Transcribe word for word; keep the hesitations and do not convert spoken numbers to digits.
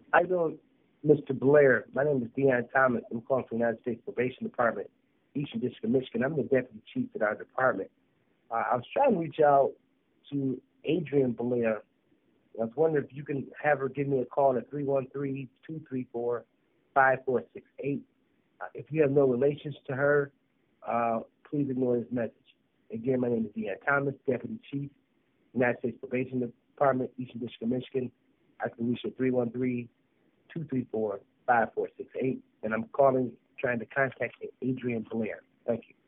How you doing, Mister Blair? My name is Deion Thomas. I'm calling from the United States Probation Department, Eastern District of Michigan. I'm the deputy chief at our department. Uh, I was trying to reach out to Adrian Blair. I was wondering if you can have her give me a call at three one three, two three four, five four six eight. Uh, if you have no relations to her, uh, please ignore this message. Again, my name is Deion Thomas, Deputy Chief, United States Probation Department, Eastern District of Michigan. I can reach at three one three, two three four, five four six eight, and I'm calling trying to contact Adrian Blair. Thank you.